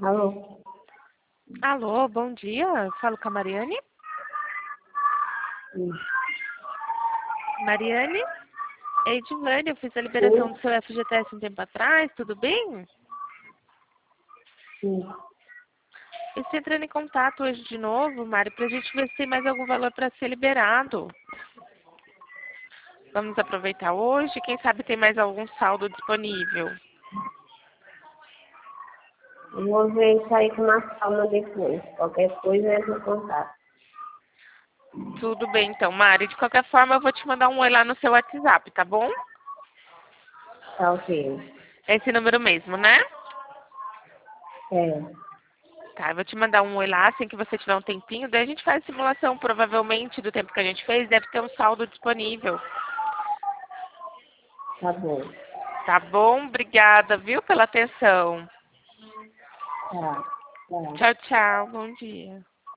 Alô? Alô, bom dia. Falo com a Mariane. Sim. Mariane? É Edilane, eu fiz a liberação do seu FGTS um tempo atrás, tudo bem? Sim. Eu estou entrando em contato hoje de novo, Mari, para a gente ver se tem mais algum valor para ser liberado. Vamos aproveitar hoje, quem sabe tem mais algum saldo disponível. Eu vou ver isso aí com mais calma depois. Qualquer coisa entra em contato. Tudo bem então, Mari. De qualquer forma, eu vou te mandar um oi lá no seu WhatsApp, tá bom? Tá ok. É esse número mesmo, né? É. Tá, eu vou te mandar um oi lá assim que você tiver um tempinho. Daí a gente faz a simulação, provavelmente, do tempo que a gente fez. Deve ter um saldo disponível. Tá bom. Tá bom? Obrigada, viu, pela atenção. Tá. Tá. Tchau, tchau. Bom dia.